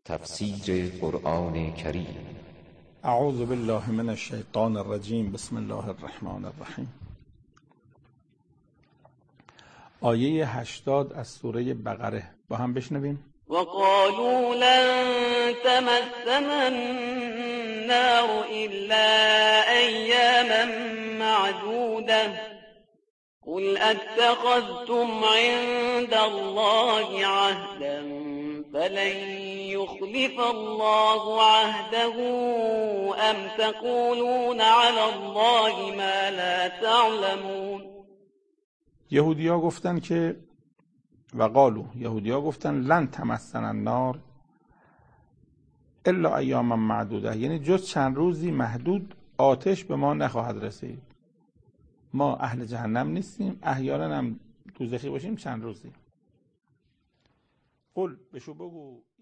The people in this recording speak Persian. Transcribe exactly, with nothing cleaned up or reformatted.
تفسیر قرآن کریم. اعوذ بالله من الشیطان الرجیم. بسم الله الرحمن الرحیم. آیه هشتاد از سوره بقره با هم بشنویم. وقالوا لن تمسنا النار إلا أياما معدودة قل أتخذتم عند الله عهدا فلن يخلف الله عهده أم تقولون على الله ما لا تعلمون. یهودیا گفتن که وقالو یهودیا گفتن لن تمسنا النار الا ایاما معدوده، یعنی جز چند روزی محدود آتش به ما نخواهد رسید. ما اهل جهنم نیستیم، احیانا هم دوزخی باشیم چند روزی. قل بشو بگو